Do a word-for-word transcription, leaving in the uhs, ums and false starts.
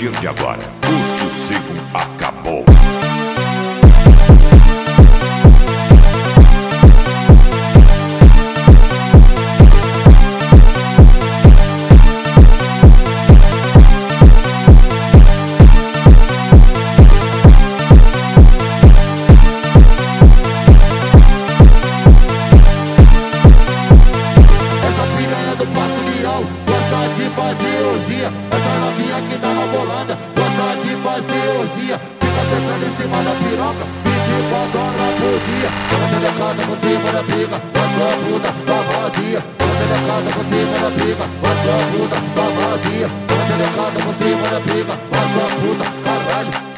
partir de agora, o sossego acabou. Fazer orgia, essa novinha que dá uma bolada, gosta de fazer orgia, fica sentando em cima da piroca, vinte e quatro horas por dia. Ela se decata por cima da pica, a sua puta, sua vadia. Ela se decata por cima da pica, a sua puta, sua vadia. Ela se decata por cima da pica, a sua puta, caralho.